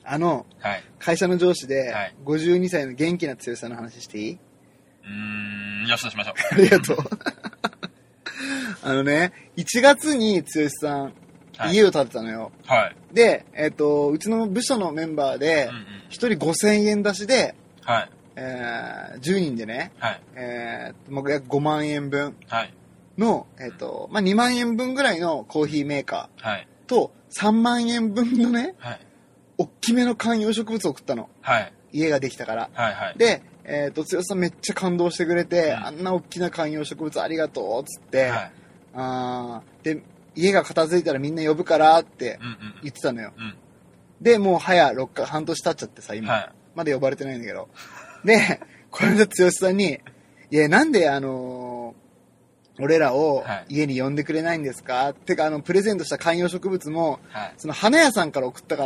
はい、 会社の上司で、52歳の元気な剛さんの話していい？ よしとしましょう。 ありがとう。1月に剛さん、家を建てたのよ。 はい。 で、うちの部署のメンバーで、1人5000円出しで、 はい。 10人でね、 はい。 約5万円分の、2万円分ぐらいのコーヒーメーカーと、3万円分のね、はい、大きめの観葉植物を送ったの。はい。家ができたから。はいはい。で、剛さんめっちゃ感動してくれて、あんな大きな観葉植物ありがとうっつって、はい、で、家が片付いたらみんな呼ぶからって言ってたのよ。で、もう半年経っちゃってさ、今。はい、まだ呼ばれてないんだけど。で、これで剛さんに、いや、なんで俺らを家に呼んでくれないんですか？てか、プレゼントした観葉植物も、その花屋さんから送ったから、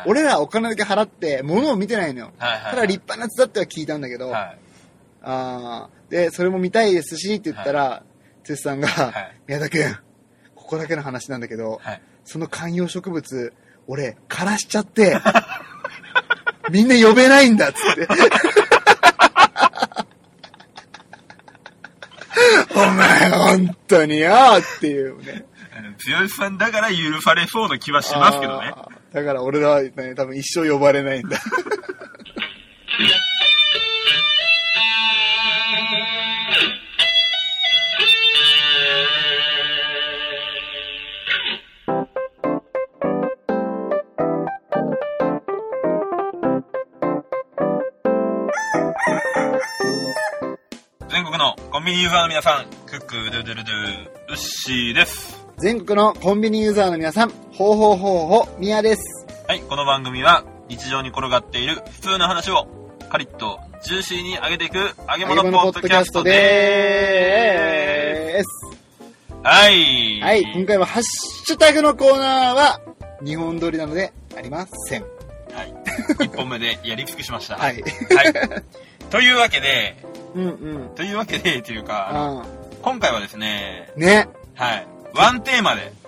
俺らお金だけ払って物を見てないのよ。ただ立派なやつだっては聞いたんだけど、で、それも見たいですしって言ったら、剛さんが、宮田くん、ここだけの話なんだけど、その観葉植物、俺、枯らしちゃって、みんな呼べないんだっつって。お前本当によっていうね。 剛さんだから許されそうな気はしますけどね。 だから俺らは、ね、多分一生呼ばれないんだ。 全国のコンビニユーザーの皆さん、クックドゥドゥルドゥウッシーです。 全国のコンビニユーザーの皆さん、ほうほうほうほミヤです。 はい、この番組は日常に転がっている普通の話をカリッとジューシーに上げていく揚げ物ポッドキャストでーす。はい。 はい、今回はハッシュタグのコーナーは2本撮りなのでありません。 はい。1本目でやり尽くしました。 はい。 はい。というわけで、といういうか、今回はですね、はい。ワンテーマで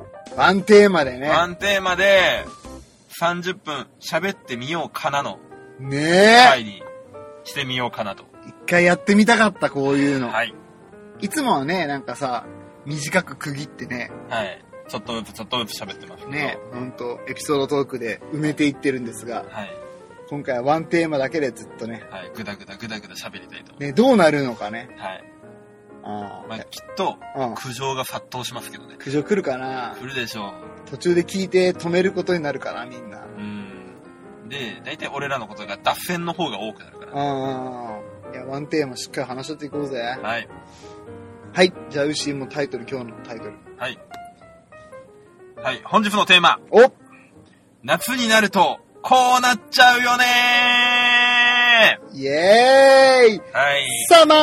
30分喋ってみようかなの回にしてみようかなと。 一回やってみたかった、こういうの。 はい。 いつもはね、なんかさ、短く区切ってね。 はい。ちょっとずつ喋ってますね。ほんと、エピソードトークで埋めていってるんですが。 はい。 今回はワンテーマだけでずっとね。 はい。ぐだぐだ喋りたいと。 ね、どうなるのかね。 はい。まあ、きっと、苦情が殺到しますけどね。 苦情来るかな？ 来るでしょう。 途中で聞いて止めることになるかな、みんな。 で、大体俺らのことが脱線の方が多くなるから。いや、ワンテーマしっかり話し合っていこうぜ。 はい。 はい。じゃあ、ウシも今日のタイトル。 はい。はい。本日のテーマ。夏になると、こうなっちゃうよねー。 イエーイ。 はい。 サマ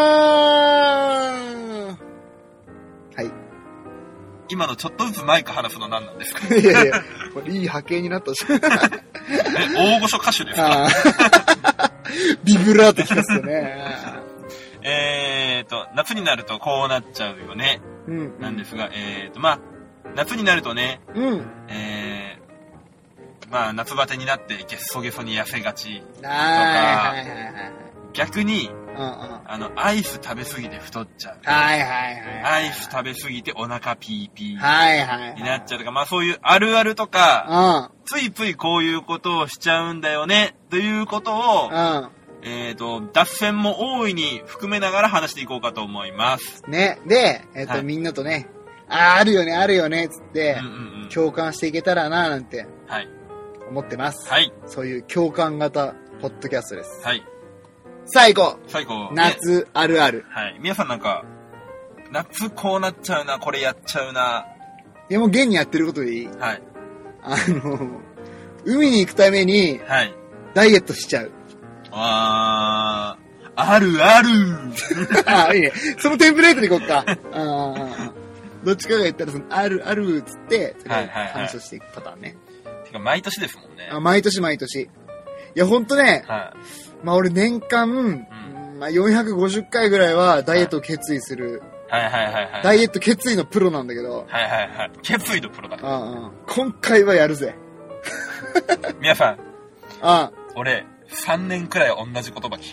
ー。はい。 今のちょっとずつマイク離すの何なんですか？ いやいや、これいい波形になったし。 大御所歌手ですか？ ビブラート聞かせてね。 夏になるとこうなっちゃうよね。なんですが、まあ、夏になるとね、まあ、夏バテになってゲッソゲソに痩せがちとか、逆に、アイス食べ過ぎて太っちゃう。アイス食べ過ぎてお腹ピーピーになっちゃうとか、まあそういうあるあるとか、ついついこういうことをしちゃうんだよね、ということを、脱線も大いに含めながら話していこうかと思います。 ね。で、みんなとね、あるよね、つって、共感していけたらな、なんて、思ってます。 はい。 そういう共感型ポッドキャストです。 はい。 最高。 夏あるある。 はい。皆さんなんか、夏こうなっちゃうな、これやっちゃうな。 いやもう現にやってることでいい？ はい。 海に行くために、ダイエットしちゃう。 ある。 いいね。そのテンプレートでいこうか。どっちかが言ったら、あるっつって、話をしていくパターンね。 てか、毎年ですもんね。 毎年。いや、ほんとね、まあ俺年間、450回ぐらいはダイエットを決意する。ダイエット決意のプロなんだけど。 決意のプロだ。 今回はやるぜ。 皆さん。俺、3年くらい同じ言葉聞い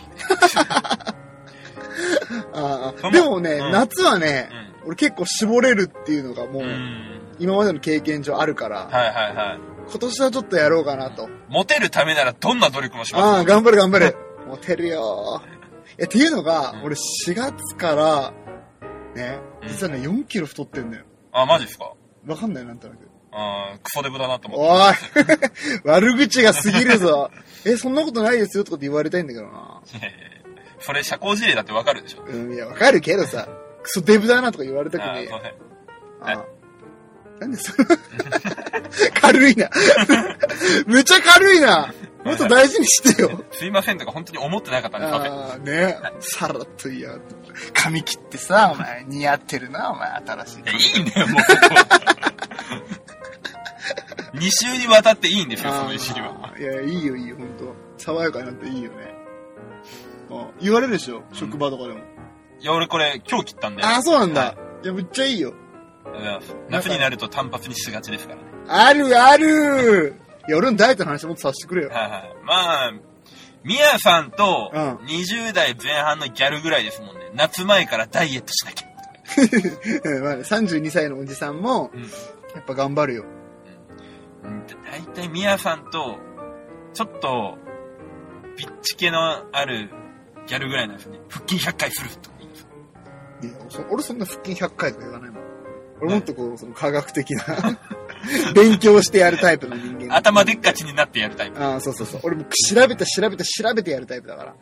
て。でもね、夏はね、俺結構絞れるっていうのがもう、今までの経験上あるから、今年はちょっとやろうかなと。 モテるためならどんな努力もします。 頑張る。モテるよ。っていうのが、俺4月から、ね、実はね、4キロ太ってんだよ。 マジっすか？ わかんない、なんとなく。 クソデブだなと思って。 おい悪口が過ぎるぞ。そんなことないですよとかって言われたいんだけどな。 それ社交辞令だってわかるでしょ。 いや、わかるけどさ、クソデブだなとか言われたくねえよ。なんでそれ軽いな。めちゃ軽いな。もっと大事にしてよ。 すいませんとか本当に思ってなかったんで。 ね。さらっと言いやがって。髪切ってさ、お前、似合ってるな、お前、新しい。 いいんだよ、もう。2週にわたっていいんですよ、そのいじりは。 いや、いいよ、ほんと。爽やかになっていいよね。言われるでしょ、職場とかでも。 いや、俺これ、今日切ったんで。 そうなんだ。いや、めっちゃいいよ。 夏になると単発にしがちですからね。 あるいや、俺のダイエットの話もっとさせてくれよ。 まあ、ミヤさんと20代前半のギャルぐらいですもんね。夏前からダイエットしなきゃ。 まあ、32歳のおじさんも、やっぱ頑張るよ。 だいたいミヤさんと、ちょっと、ピッチ気のあるギャルぐらいなんですね。腹筋100回するとか言います。 いや、俺そんな腹筋100回とか言わないもん。俺もっとこう、その科学的な、勉強してやるタイプの人間。 頭でっかちになってやるタイプ。 そう。俺も調べてやるタイプだから。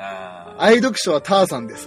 愛読書はターさんです。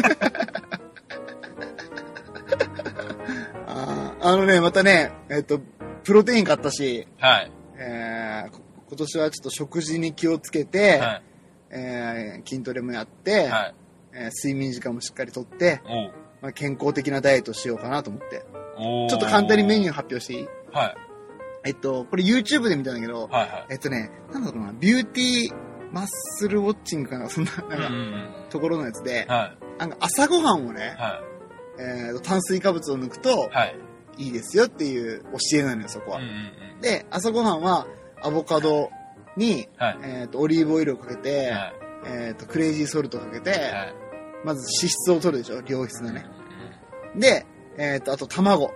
またね、プロテイン買ったし、今年はちょっと食事に気をつけて、筋トレもやって、睡眠時間もしっかりとって、健康的なダイエットしようかなと思って。ちょっと簡単にメニュー発表していい？これ YouTube で見たんだけど、なんだろうな、ビューティーマッスルウォッチングかな、そんな、ところのやつで、朝ごはんをね、炭水化物を抜くと、いいですよっていう教えなのよ、そこは。で、朝ごはんはアボカドに、オリーブオイルをかけて、クレイジーソルトをかけて、まず脂質を取るでしょ、良質なね。で、あと卵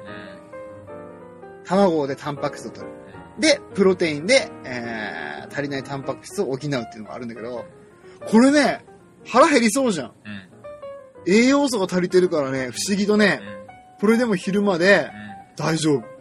でタンパク質を取る。で、プロテインで、足りないタンパク質を補うっていうのがあるんだけど、これね、腹減りそうじゃん。栄養素が足りてるからね、不思議とね、これでも昼まで大丈夫。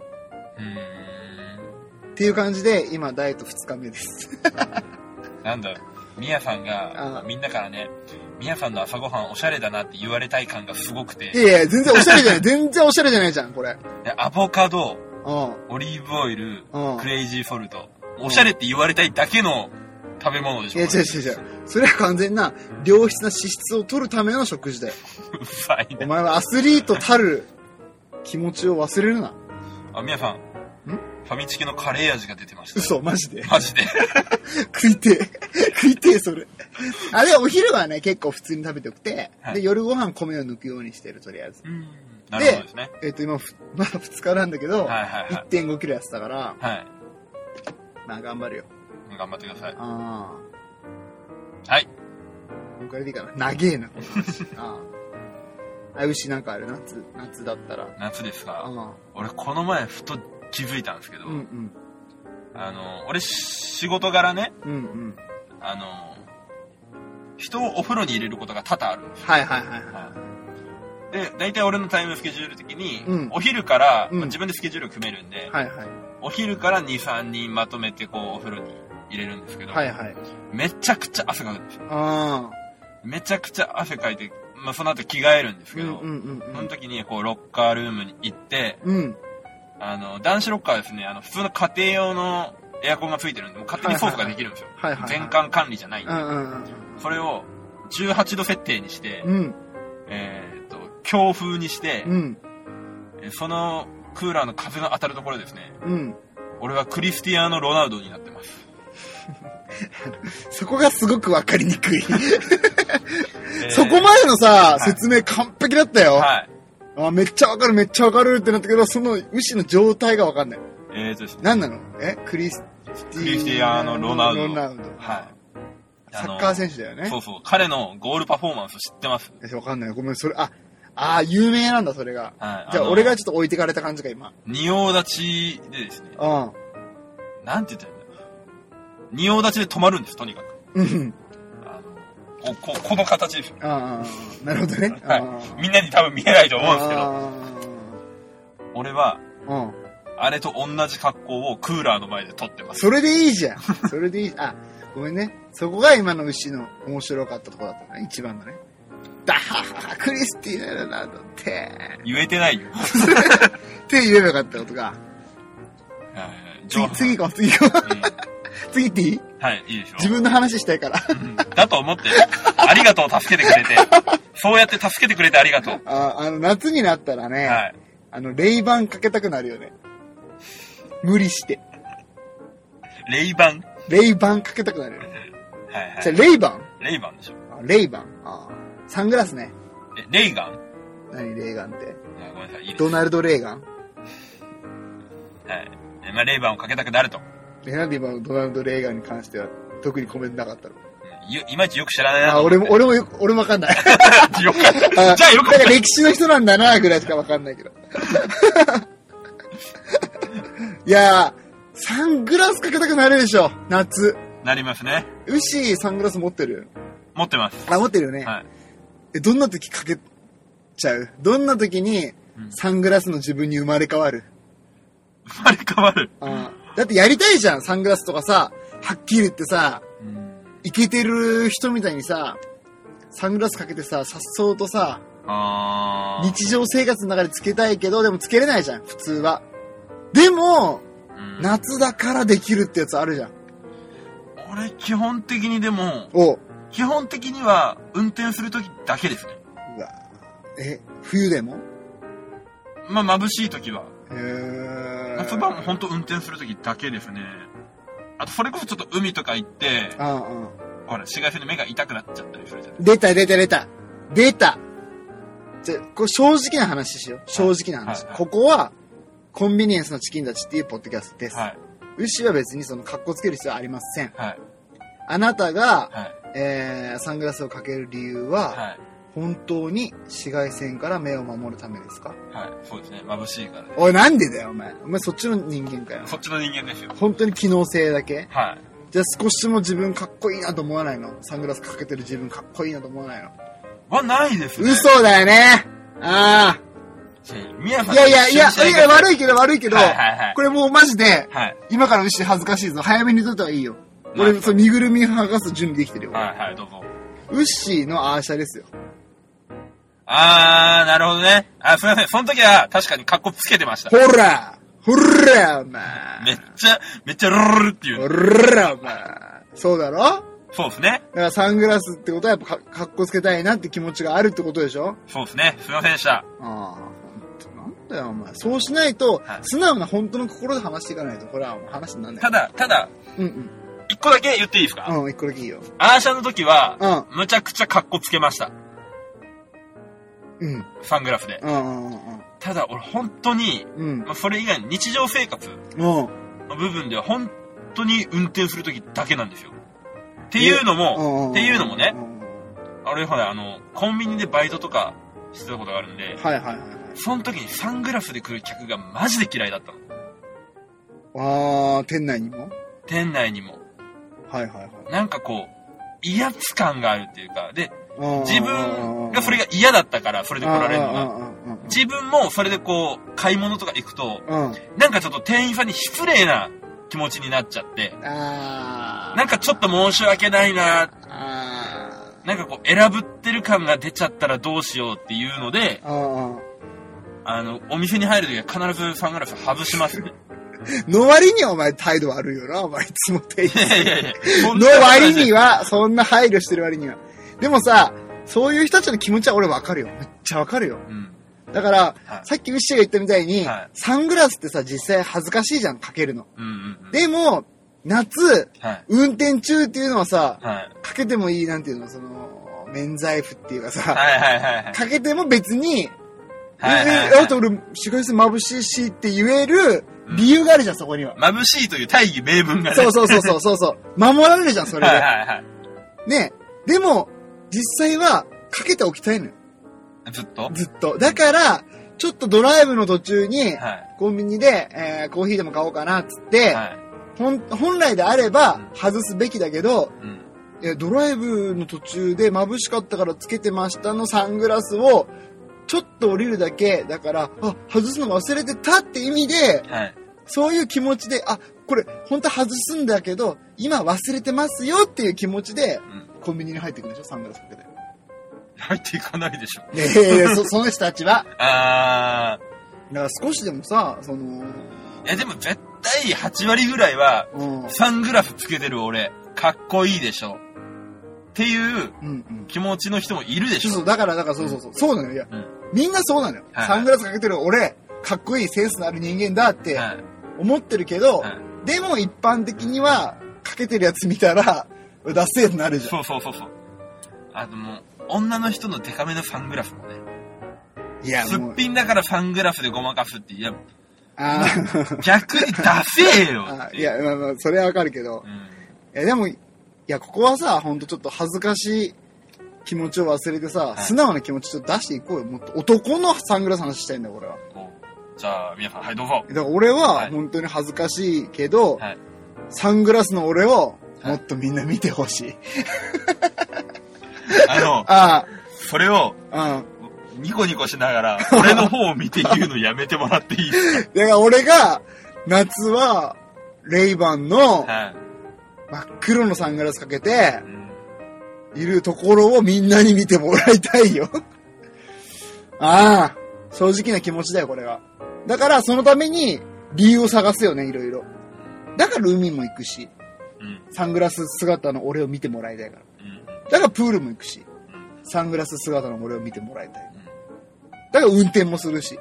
っていう感じで、今、ダイエット2日目です。 なんだろう、ミヤさんが、みんなからね、ミヤさんの朝ごはんおしゃれだなって言われたい感がすごくて。 いや、全然おしゃれじゃない。全然おしゃれじゃないじゃん、これ。 アボカド、オリーブオイル、クレイジーソルト。おしゃれって言われたいだけの食べ物でしょ。 いや、違う。それは完全な良質な脂質を取るための食事だよ。 うざいな。 お前はアスリートたる気持ちを忘れるな。 ミヤさん。ファミチキのカレー味が出てました。 嘘、マジで。食いてえ、それ。で、お昼はね、結構普通に食べておくて、で、夜ご飯米を抜くようにしてる、とりあえず。 なるほどですね。 今、まだ2日なんだけど、1.5 キロやってたから、まあ、頑張るよ。 頑張ってください。 はい。 こんくらいでいいかな。長えな、この話。牛なんかある？夏だったら。 夏ですか？俺、この前、ふと気づいたんですけど、俺、仕事柄ね、人をお風呂に入れることが多々あるんですよ。で、大体俺のタイムスケジュール的に、お昼から、自分でスケジュール組めるんで、お昼から2、3人まとめてこうお風呂に入れるんですけど、めちゃくちゃ汗かくんですよ。めちゃくちゃ汗かいて、その後着替えるんですけど、その時にこうロッカールームに行って、男子ロッカーはですね、普通の家庭用のエアコンがついてるんで、もう勝手に操作ができるんですよ。全館管理じゃないんで。それを18度設定にして、強風にして、そのクーラーの風の当たるところですね、俺はクリスティアーノ・ロナウドになってます。 そこがすごくわかりにくい。そこまでのさ、説明完璧だったよ。めっちゃわかるってなったけど、その牛の状態がわかんない。 ですね。 何なの？クリスクリスティアーノ・ロナウド。 はい。サッカー選手だよね。 そうそう。彼のゴールパフォーマンス知ってます？ わかんない。ごめん、それ、有名なんだ、それが。はい。じゃあ、俺がちょっと置いてかれた感じか、今。 仁王立ちでですね。なんて言ったらいいんだろう。仁王立ちで止まるんです、とにかく。うん。この形ですよ。 なるほどね。 はい。みんなに多分見えないと思うんですけど。俺は、あれと同じ格好をクーラーの前で撮ってます。 それでいいじゃん。それでいい。ごめんね。そこが今の牛の面白かったところだったね。一番のね。クリスティーナ・ロナウドって。 言えてないよ。 って言えばよかったことが。次行こう。次行っていい？ はい、いいでしょう。 自分の話したいから。 だと思って。ありがとう、助けてくれて。そうやって助けてくれてありがとう。 夏になったらね、はい、レイバンかけたくなるよね。無理して。 レイバンかけたくなるよね。 はいはい。 じゃあ、レイバンでしょ。 レイバン。サングラスね。 レイガン？ 何レイガンって。 ごめんなさい、いいです。 ドナルド・レイガン？ はい。レイバンをかけたくなると。 なんで今のドナルド・レイガンに関しては特にコメントなかったの？ いまいちよく知らないな。 俺もわかんない。 よかった。じゃあよかった。 だから歴史の人なんだなぐらいしかわかんないけど。いやサングラスかけたくなるでしょ、夏。 なりますね。 ウッシーサングラス持ってる？ 持ってます。 持ってるよね。はい。どんな時かけちゃう？どんな時にサングラスの自分に生まれ変わる？ 生まれ変わる？ だってやりたいじゃん、サングラスとかさ、はっきり言ってさ、イケてる人みたいにさ、サングラスかけてさ、さっそうとさ、日常生活の中でつけたいけど、でもつけれないじゃん、普通は。でも、夏だからできるってやつあるじゃん。 俺、基本的にでも、基本的には運転するときだけですね。 うわ冬でも？ 眩しいときは。夏場も本当運転するときだけですね。あと、それこそちょっと海とか行って、ほら、紫外線で目が痛くなっちゃったりするじゃないですか。出たじゃ、これ正直な話しよう。正直な話。ここは、コンビニエンスのチキンたちっていうポッドキャストです。はい。牛は別にその格好つける必要はありません。はい。あなたが、サングラスをかける理由は、本当に紫外線から目を守るためですか？ はい、そうですね。眩しいからね。 おい、なんでだよ、お前そっちの人間かよ。 そっちの人間ですよ。 本当に機能性だけ？ はい。 じゃあ少しも自分かっこいいなと思わないの？サングラスかけてる自分かっこいいなと思わないの？ ないですね。 嘘だよね。 宮さん。 いや、悪いけど、これもうマジで、今から牛恥ずかしいぞ。早めにとった方がいいよ。俺、身ぐるみ剥がす準備できてるよ。 はい、どうぞ。 ウッシーのアーシャですよ。 なるほどね。すみません。その時は確かにカッコつけてました。 ほら、お前。 めっちゃルルルっていう。 ほら、お前。そうだろ？ そうですね。 だからサングラスってことはやっぱカッコつけたいなって気持ちがあるってことでしょ？ そうですね。すみませんでした。 なんだよ、お前。そうしないと、素直な本当の心で話していかないと、これは話にならない。 ただ、一個だけ言っていいですか？ 一個だけいいよ。 アーシャの時は、むちゃくちゃカッコつけました。サングラスで。ただ、俺本当に、それ以外の日常生活の部分では本当に運転する時だけなんですよ。っていうのもね、俺ほら、コンビニでバイトとかしてたことがあるんで、その時にサングラスで来る客がマジで嫌いだったの。店内にも。 なんかこう、威圧感があるっていうか、で、自分がそれが嫌だったから、それで来られるのが。自分もそれでこう、買い物とか行くと、なんかちょっと店員さんに失礼な気持ちになっちゃって、なんかちょっと申し訳ないな、なんかこう、選ぶってる感が出ちゃったらどうしようっていうので、お店に入るときは必ずサングラス外しますね。 の割にはお前態度悪いよな、お前いつも店員さん。の割には、そんな配慮してる割には。でもさ、そういう人たちの気持ちは俺わかるよ。めっちゃわかるよ。だから、さっきウッシーが言ったみたいに、サングラスってさ、実際恥ずかしいじゃん、かけるの。でも、夏、運転中っていうのはさ、かけてもいい、なんていうの、免罪符っていうかさ、かけても別に、あと俺、紫外線眩しいしって言える理由があるじゃん、そこには。 眩しいという大義名分がね。 そう。守られるじゃん、それで。はい。ねでも、実際は、かけておきたいのよ。 ずっと。 だから、ちょっとドライブの途中に、コンビニで、コーヒーでも買おうかな、つって、本来であれば、外すべきだけど、ドライブの途中で眩しかったからつけてましたのサングラスを、ちょっと降りるだけ、だから、外すの忘れてたって意味で、そういう気持ちで、これ、本当外すんだけど、今忘れてますよっていう気持ちで、コンビニに入っていくんでしょ、サングラスかけて。 入っていかないでしょ。 その人たちは。だから少しでもさ、 いやでも絶対8割ぐらいは、サングラスつけてる俺、かっこいいでしょ。っていう気持ちの人もいるでしょ。 だからそう。そうなのよ。いや、みんなそうなのよ。サングラスかけてる俺、かっこいいセンスのある人間だって思ってるけど、でも一般的には、かけてるやつ見たら、ダッセーになるじゃん。 そう。もう、女の人のデカめのサングラスもね。いや、すっぴんだからサングラスでごまかすって、いや、逆にダセーよって。 いや、それはわかるけど。でも、いや、ここはさ、ほんとちょっと恥ずかしい気持ちを忘れてさ、素直な気持ちちょっと出していこうよ。もっと男のサングラス話したいんだよ、俺は。 じゃあ、皆さん、どうぞ。 だから俺は、本当に恥ずかしいけど、サングラスの俺を、もっとみんな見てほしい。 それを、ニコニコしながら、俺の方を見て言うのやめてもらっていいですか？ だから俺が、夏は、レイバンの、真っ黒のサングラスかけて、いるところをみんなに見てもらいたいよ。正直な気持ちだよ、これは。だから、そのために、理由を探すよね、いろいろ。だから海も行くし、サングラス姿の俺を見てもらいたいから。だからプールも行くし、サングラス姿の俺を見てもらいたい。だから運転もするし。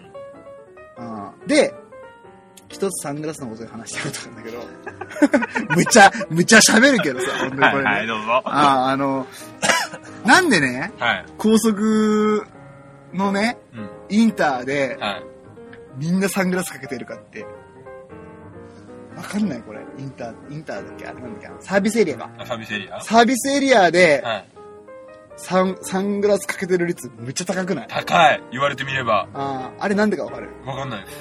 で、一つサングラスのことで話したいことなんだけど、むちゃ喋るけどさ、本当にこれね。 はい、どうぞ。 なんでね、高速のね、インターで、みんなサングラスかけてるかって、わかんないこれ。インターだっけあれなんだっけサービスエリアか。 サービスエリアサービスエリアで、サングラスかけてる率めっちゃ高くない？ 高い。言われてみれば。 あれなんでかわかる？ わかんないです。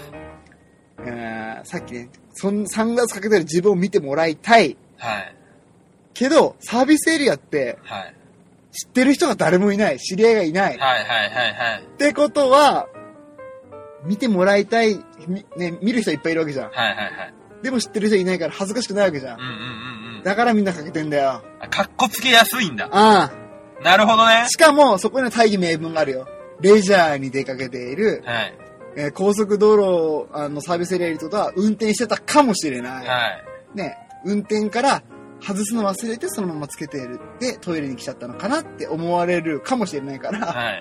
さっきね、サングラスかけてる自分を見てもらいたい。けど、サービスエリアって、知ってる人が誰もいない。知り合いがいない。ってことは、見てもらいたい、ね、見る人いっぱいいるわけじゃん。でも知ってる人いないから恥ずかしくないわけじゃん。だからみんなかけてんだよ。 かっこつけやすいんだ。なるほどね。 しかも、そこには大義名分があるよ。レジャーに出かけている、高速道路のサービスエリアにいることは運転してたかもしれない。ね、運転から外すの忘れてそのままつけているでトイレに来ちゃったのかなって思われるかもしれないから、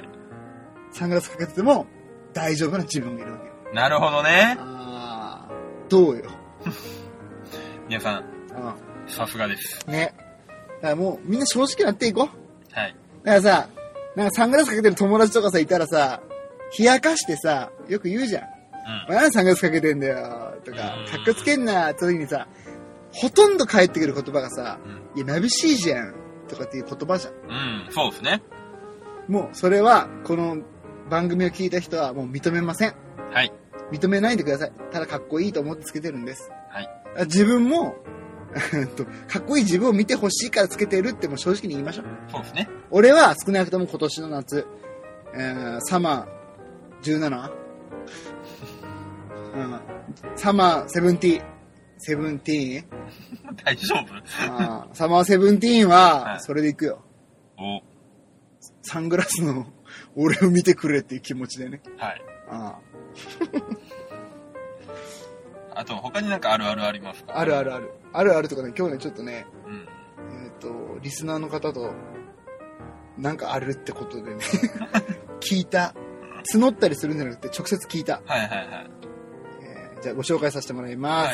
サングラスかけてても大丈夫な自分がいるわけよ。 なるほどね。 どうよ。 皆さん、さすがです。 ね。だからもうみんな正直になっていこう。だからさ、なんかサングラスかけてる友達とかさいたらさ、冷やかしてさ、よく言うじゃん。何でサングラスかけてんだよとか、かっこつけんなって時にさ、ほとんど返ってくる言葉がさ、いや、眩しいじゃんとかっていう言葉じゃん。 そうですね。 もうそれは、この番組を聞いた人はもう認めません。認めないでください。ただかっこいいと思ってつけてるんです。自分も、かっこいい自分を見てほしいからつけてるっても正直に言いましょう。 そうですね。 俺は少なくとも今年の夏、サマー 17？ サマー17？ 大丈夫？ サマー17は、それで行くよ。サングラスの俺を見てくれっていう気持ちでね。 あと、他になんかあるあるありますか？ あるあるとかね、今日ね、ちょっとね、リスナーの方と、なんかあるってことでね、聞いた。募ったりするんじゃなくて、直接聞いた。じゃあ、ご紹介させてもらいます。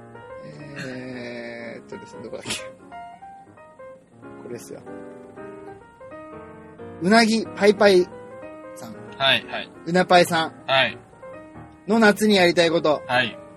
ですね、どこだっけ。これですよ。うなぎパイパイさん。うなパイさん。の夏にやりたいこと。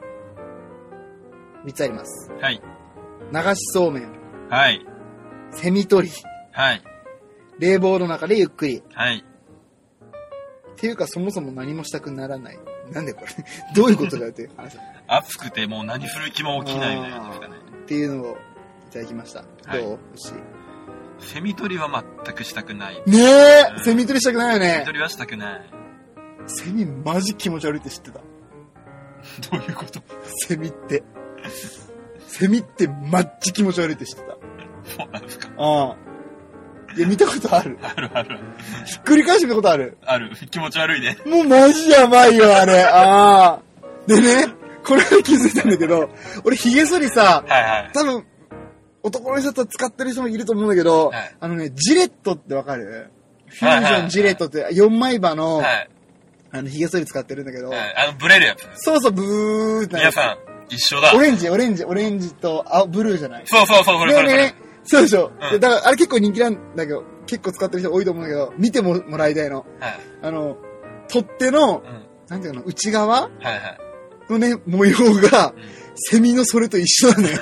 3つあります。 はい。 流しそうめん。 はい。 セミ取り。 はい。 冷房の中でゆっくり。 はい。 っていうか、そもそも何もしたくならない。なんでこれどういうことだよっていう話。 暑くてもう何する気も起きないみたいなですかね。 っていうのをいただきました。はい、どう？ セミ取りは全くしたくない。 ねえ、セミ取りしたくないよね。 セミ取りはしたくない。 セミマジ気持ち悪いって知ってた？ どういうこと？ セミって。セミってマッチ気持ち悪いって知ってた？ そうなんですか？ ああ。いや、見たことある？ あるある。 ひっくり返して見たことある？ ある。気持ち悪いね。 もうマジやばいよ、あれ。ああ。でね、これ気づいたんだけど、俺髭剃りさ、 はいはい、 多分、男の人と使ってる人もいると思うんだけど、はい、ジレットってわかる？フュージョンジレットって4枚刃の、はい、髭剃り使ってるんだけど、 はい、ブレるやつ。 そうそう、ブーって。 皆さん、一緒だ。 オレンジとブルーじゃない？ そう、それ。 ね、そうでしょ、うん。だから、あれ結構人気なんだけど、結構使ってる人多いと思うんだけど、見てもらいたいの。はい、取っ手の、なんていうの、内側のね、模様が、セミのそれと一緒なのよ。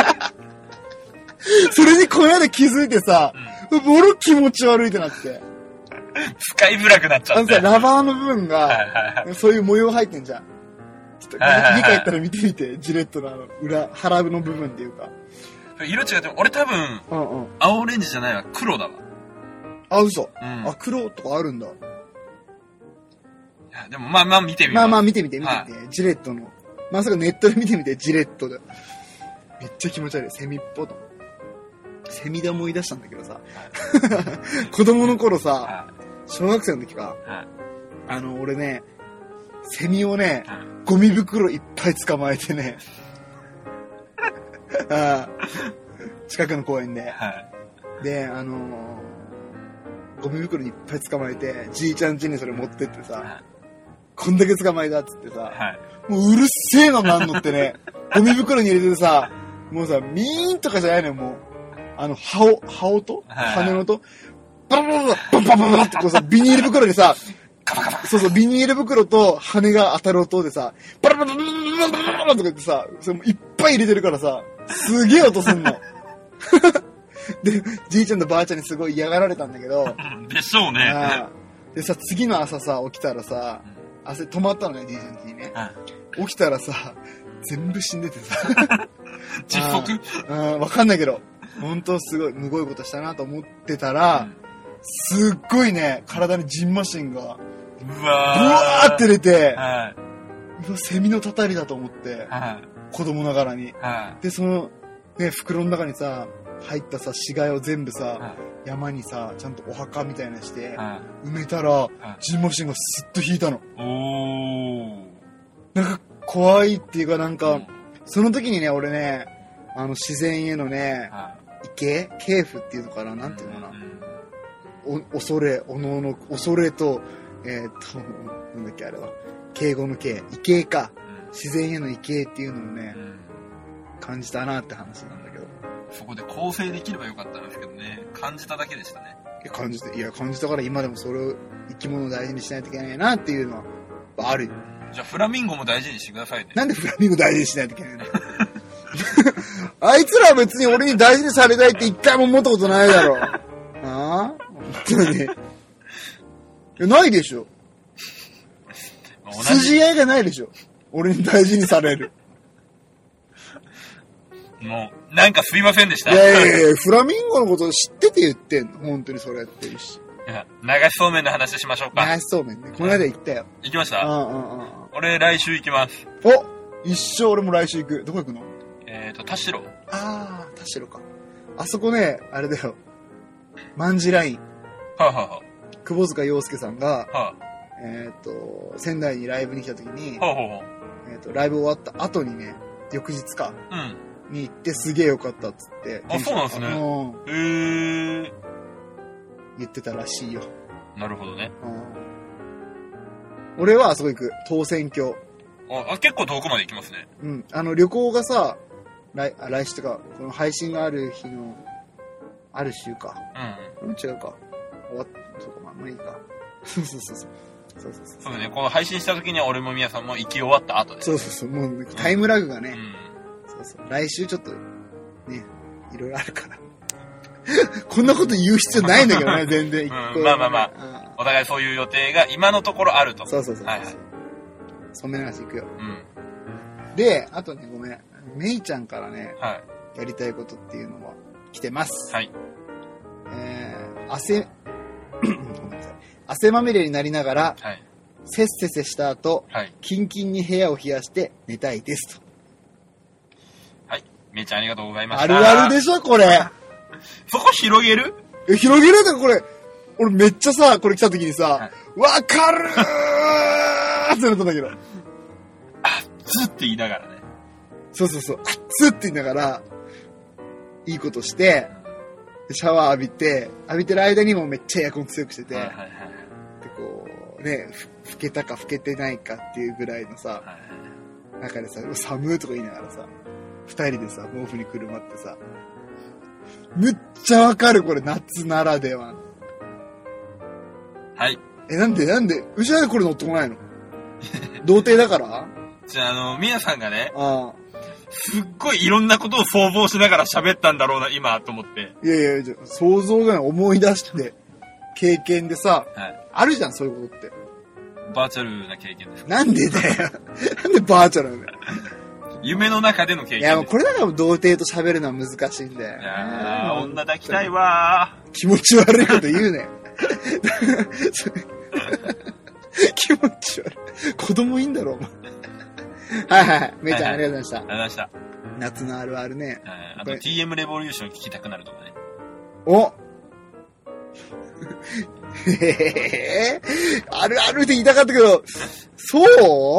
それにこの間気づいてさ、ボロ気持ち悪いってなって。 使いづらくなっちゃって。 ラバーの部分が、そういう模様入ってんじゃん。ちょっと、家帰ったら見てみて、ジレットの腹の部分っていうか。 色違っても、俺多分、青オレンジじゃないわ、黒だわ。 あ、嘘。黒とかあるんだ。いや、でもまあ見てみよう。 まあ見てみて。ジレットの。まさかネットで見てみて、ジレットで。めっちゃ気持ち悪い。セミっぽと。セミで思い出したんだけどさ。子供の頃さ、小学生の時か、俺ね、セミをね、ゴミ袋いっぱい捕まえてね、近くの公園で、で、ゴミ袋いっぱい捕まえて、じいちゃん家にそれ持ってってさ、こんだけ捕まえたっつってさ、もううるせえのなんのってね、ゴミ袋に入れてさ、もうさ、ミーンとかじゃないのよ、もう。羽音羽の音バラバラバラバラバラバラってこうさ、ビニール袋でさ、そう、ビニール袋と羽が当たる音でさ、バラバラバラバラバラバラとか言ってさ、それもいっぱい入れてるからさ、すげえ音すんの。で、じいちゃんとばあちゃんにすごい嫌がられたんだけど。 でしょうね。 でさ、次の朝さ、起きたらさ、止まったのね、じいちゃん家にね。起きたらさ、全部死んでてさ。 窒息？ わかんないけど。本当すごい、むごいことしたなと思ってたら、すっごいね、体にジンマシンが、ブワーって出て、セミのたたりだと思って、子供ながらに。で、その、ね、袋の中にさ、入ったさ、死骸を全部さ、山にさ、ちゃんとお墓みたいなして、埋めたら、ジンマシンがスッと引いたの。なんか怖いっていうかなんか、その時にね、俺ね、自然へのね、恐怖っていうのかな、なんていうのかな。恐れ、おのおの、恐れと、なんだっけあれは、敬語の敬、畏敬か。自然への畏敬っていうのをね、感じたなって話なんだけど。 そこで構成できればよかったんですけどね、感じただけでしたね。 感じたから今でもそれを生き物を大事にしないといけないなっていうのはあるよ。 じゃあフラミンゴも大事にしてくださいね。 なんでフラミンゴ大事にしないといけないの？あいつらは別に俺に大事にされたいって一回も思ったことないだろ。ああ？本当に。ないでしょ。筋合いがないでしょ。俺に大事にされる。 もう、なんかすいませんでした。 いや、フラミンゴのこと知ってて言ってんの。本当にそれやってるし。 流しそうめんの話しましょうか。 流しそうめんね。この間行ったよ。 行きました？俺来週行きます。 お！一生俺も来週行く。どこ行くの？ 田代。 田代か。あそこね、あれだよ。万次ライン。窪塚洋介さんが、仙台にライブに来た時に、ライブ終わった後にね、翌日か。に行ってすげえよかったっつって。 あ、そうなんですね。 言ってたらしいよ。 なるほどね。 俺はあそこ行く。当選挙。 結構遠くまで行きますね。 旅行がさ、来週とか、この配信がある日の、ある週か。違うか。そうか、まあいいか。 そうだね。この配信した時には俺も皆さんも行き終わった後で。 そう。もうタイムラグがね。 そう。来週ちょっと、ね、いろいろあるから。こんなこと言う必要ないんだけどね、全然。 まあまあまあ、お互いそういう予定が今のところあると。 そうそうそう。はいはい。そんな話いくよ。で、あとね、ごめん。めいちゃんからね、やりたいことっていうのは来てます。はい。ごめんなさい。汗まみれになりながら、せっせせした後、キンキンに部屋を冷やして寝たいですと。 はい。めいちゃんありがとうございました。 あるあるでしょ、これ。 そこ広げる？ 広げるんだよ、これ。俺めっちゃさ、これ来た時にさ、わかるーってなったんだけど。 あっつって言いながらね。 そうそうそう。あっつって言いながら、いいことして、シャワー浴びてる間にもめっちゃエアコン強くしてて、で、こう、ね、吹けたか吹けてないかっていうぐらいのさ、中でさ、寒いとか言いながらさ、二人でさ、毛布にくるまってさ、むっちゃわかる、これ、夏ならでは。 はい。 なんで、うちなんでこれ乗ってこないの？童貞だから？ じゃあ、みやさんがね、すっごいいろんなことを想像しながら喋ったんだろうな、今、と思って。 いやいや、想像が思い出して、経験でさ、あるじゃん、そういうことって。 バーチャルな経験です。 なんでだよ。なんでバーチャルなんだよ。 夢の中での経験です。 いや、もうこれだから童貞と喋るのは難しいんだよ。 いや女抱きたいわー。 気持ち悪いこと言うね。気持ち悪い。子供いいんだろ、お前。はいはい。めいちゃん、ありがとうございました。 ありがとうございました。 夏のあるあるね。 あと TM レボリューション聞きたくなるとかね。 おあるあるって言いたかったけど、そう？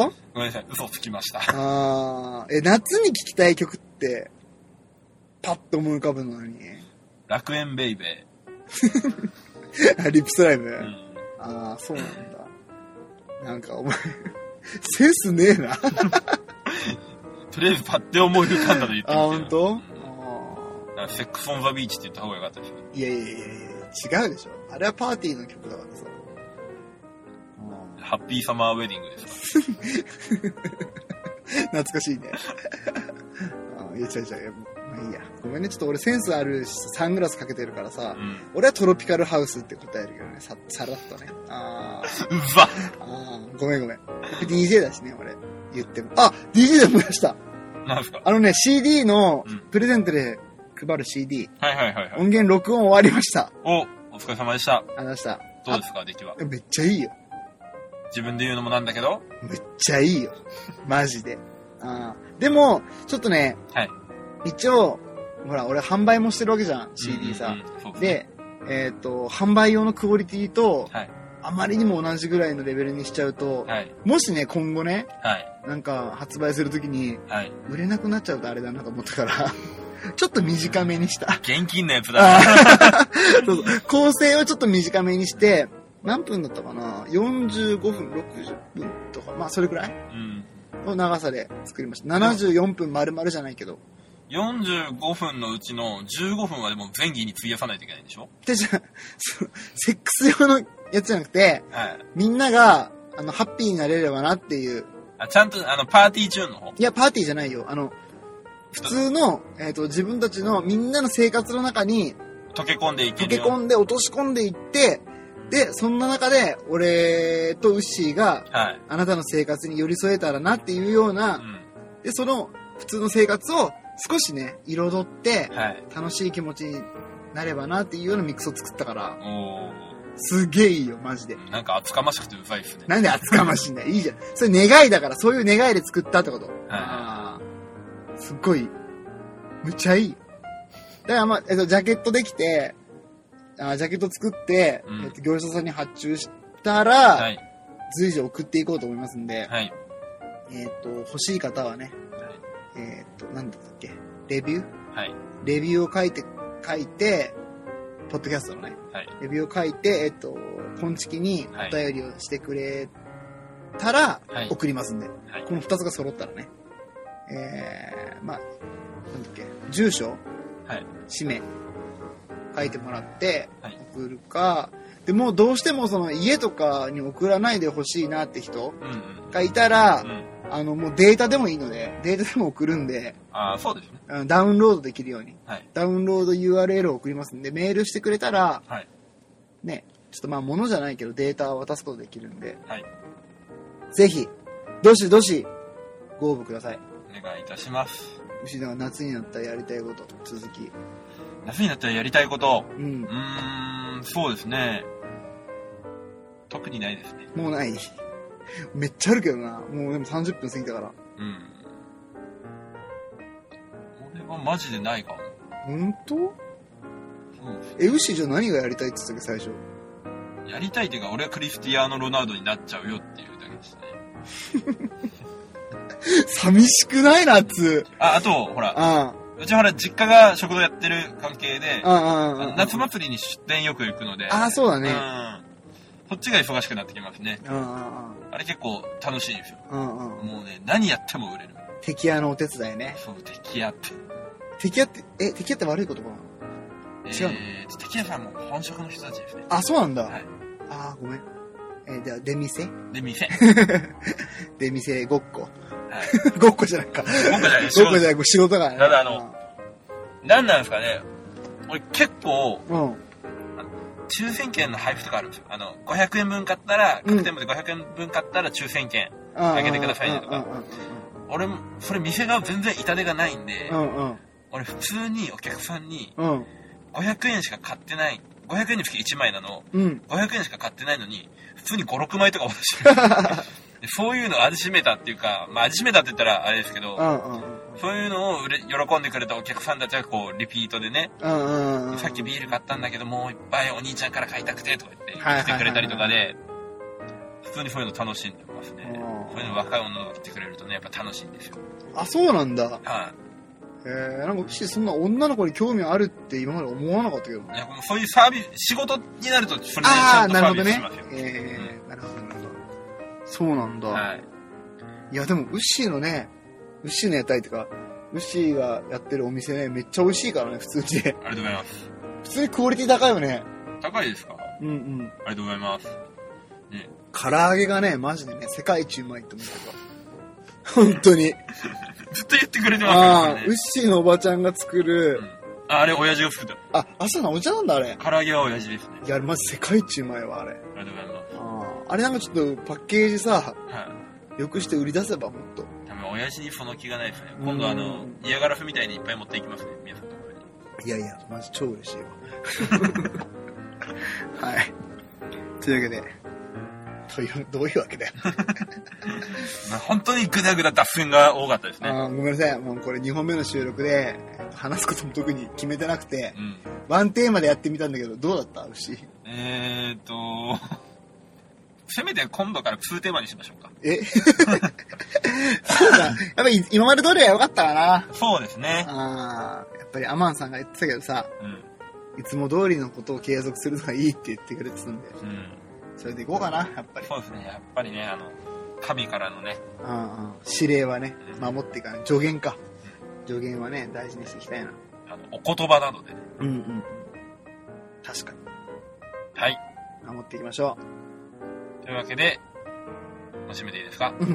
ごめんなさい、嘘つきました。 夏に聴きたい曲って、パッと思い浮かぶのに。 楽園ベイベー。リップスライム、そうなんだ。なんかお前、センスねえな。 とりあえずパッて思い浮かんだと言ってみて。 ほんと？ セックスオンザビーチって言った方がよかったですよ。 いや、違うでしょ。あれはパーティーの曲だからさ。 ハッピーサマーウェディングですか？ 懐かしいね。いや、まあいいや。ごめんね、ちょっと俺センスあるし、サングラスかけてるからさ、俺はトロピカルハウスって答えるけどね、さらっとね。 うわごめん。DJ だしね、俺。言っても。DJ で思い出した。 なんすか CD のプレゼントで配る CD。 はい。 音源録音終わりました。 お疲れ様でした。 ありがとうございました。 どうですか、出来は。 めっちゃいいよ。 自分で言うのもなんだけどめっちゃいいよ。マジで。でも、ちょっとね、一応、ほら、俺販売もしてるわけじゃん、CD さ。で、販売用のクオリティと、あまりにも同じぐらいのレベルにしちゃうと、もしね、今後ね、なんか発売するときに、売れなくなっちゃうとあれだなと思ったから、ちょっと短めにした。 現金のやつだな。 そう。構成をちょっと短めにして、何分だったかな ?45 分、60分とか、まあそれくらいの長さで作りました。74分丸々じゃないけど。 45分のうちの15分はでも前儀に費やさないといけないんでしょ？ で、じゃあ、セックス用のやつじゃなくて、みんなが、ハッピーになれればなっていう。 ちゃんと、パーティーチューンの方？ いや、パーティーじゃないよ。普通の、自分たちのみんなの生活の中に、 溶け込んでいけるよ。 溶け込んで落とし込んでいって、で、そんな中で、俺とウッシーが、あなたの生活に寄り添えたらなっていうような、で、その普通の生活を少しね、彩って、楽しい気持ちになればなっていうようなミックスを作ったから、すげえいいよ、マジで。 なんか厚かましくてうざいっすね。 なんで厚かましいんだよ。いいじゃん。それ願いだから、そういう願いで作ったってこと。すっごい、むちゃいい。だからまあ、ジャケットできて、ジャケット作って、業者さんに発注したら、随時送っていこうと思いますんで、欲しい方はね、なんだったっけ、レビュー、レビューを書いて、ポッドキャストのね、レビューを書いて、本チキにお便りをしてくれたら、送りますんで、この2つが揃ったらね、まあ、なんだっけ、住所、氏名、書いてもらって送るか、でもどうしてもその家とかに送らないでほしいなって人がいたら、もうデータでもいいので、データでも送るんで、 そうですね。 ダウンロードできるように。はい。ダウンロード URL を送りますんで、メールしてくれたら、はい。ね、ちょっと物じゃないけどデータを渡すことできるんで、はい。ぜひ、どしどし、ご応募ください。 お願いいたします。 牛田が夏になったらやりたいこと、続き。 夏になったらやりたいこと。そうですね。特にないですね。 もうない。めっちゃあるけどな。もうでも30分過ぎたから。 俺はマジでないかも。 本当？牛じゃ何がやりたいって言ったっけ、最初。 やりたいっていうか、俺はクリスティアーノ・ロナウドになっちゃうよっていうだけですね。 寂しくない夏。 あと、ほら。うちは実家が食堂やってる関係で、夏祭りに出店よく行くので。 そうだね。 そっちが忙しくなってきますね。あれ結構楽しいんですよ。もうね、何やっても売れる。 敵屋のお手伝いね。 そう、敵屋って。 敵屋って悪い言葉なの？違うの？敵屋さんも本職の人たちですね。 そうなんだ。はい。ごめん。じゃあ、出店出店ごっこ。ごっこじゃないか。ごっこじゃない。ごっこじゃない。仕事がね。 ただなんなんですかね。俺結構、抽選券の配布とかあるんですよ。500円分買ったら、各店舗で500円分買ったら抽選券あげてくださいねとか。俺も、それ店側全然痛手がないんで、俺普通にお客さんに、500円しか買ってない。500円につき1枚なの、500円しか買ってないのに、普通に5、6枚とか渡してる。そういうのを味しめたっていうか、味しめたって言ったらあれですけど、そういうのを喜んでくれたお客さんたちがこう、リピートでね、さっきビール買ったんだけど、もういっぱいお兄ちゃんから買いたくて、とか言って来てくれたりとかで、普通にそういうの楽しんでますね。そういうの若い女の子が来てくれるとね、やっぱ楽しいんですよ。 そうなんだ。なんかそんな女の子に興味あるって今まで思わなかったけどね。 そういうサービス、仕事になると、それでちゃんとサービスしますよ。 なるほどね。そうなんだ。いや、でも、ウッシーの屋台とか、ウッシーがやってるお店ね、めっちゃ美味しいからね、普通に。 ありがとうございます。 普通にクオリティ高いよね。 高いですか？ありがとうございます。 唐揚げがね、マジでね、世界一うまいって思った本当に。 ずっと言ってくれてますね。 ウッシーのおばちゃんが作る。 あれ、親父が作った。 そうなの、お茶なんだ、あれ。 唐揚げは親父ですね。 いや、マジ世界一うまいわ、あれ。 ありがとうございます。 あれなんかちょっとパッケージさ、よくして売り出せばもっと。 多分親父にその気がないですね。今度嫌がらふみたいにいっぱい持っていきますね、皆さんのところに。いやいや、マジ超嬉しいわ。はい。というわけで、どういうわけだよ。 本当にグダグダ脱線が多かったですね。 ごめんなさい。もうこれ2本目の収録で、話すことも特に決めてなくて、ワンテーマでやってみたんだけど、どうだった牛？ せめて今度から2テーマにしましょうか。 そうだ。やっぱり今まで通りは良かったかな。 そうですね。 やっぱりアマンさんが言ってたけどさ、いつも通りのことを継続するのがいいって言ってくれてたんで、それでいこうかな、やっぱり。 そうですね。やっぱりね、神からのね。 指令はね、守っていかない。助言か。助言はね、大事にしていきたいな。 お言葉などでね。 確かに。 はい。 守っていきましょう。というわけで、もう締めていいですか？で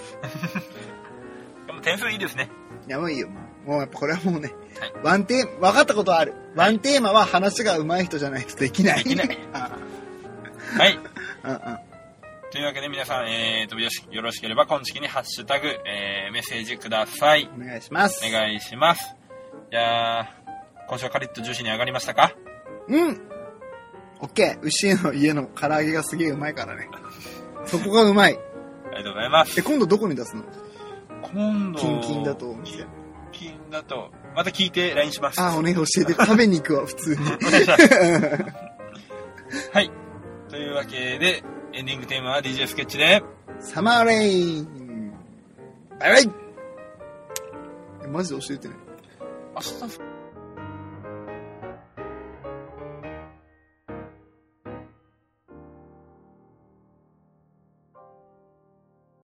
も点数いいですね。 いや、もういいよ。もうやっぱこれはもうね、分かったことはある。ワンテーマは話が上手い人じゃないとできない。 できない。はい。というわけで皆さん、よろしければ今月にハッシュタグ、メッセージください。 お願いします。 お願いします。じゃあ、今週はカリッとジューシーに上がりましたか？ オッケー。牛の家の唐揚げがすげえうまいからね。そこがうまい。 ありがとうございます。 今度どこに出すの？ 今度。 キンだと。 キンだと。また聞いて LINE します。 お願い教えて。食べに行くわ、普通に。 お願いします。はい。というわけで、エンディングテーマは DJ スケッチで、 サマーレイン。バイバイ。マジで教えてね。 明日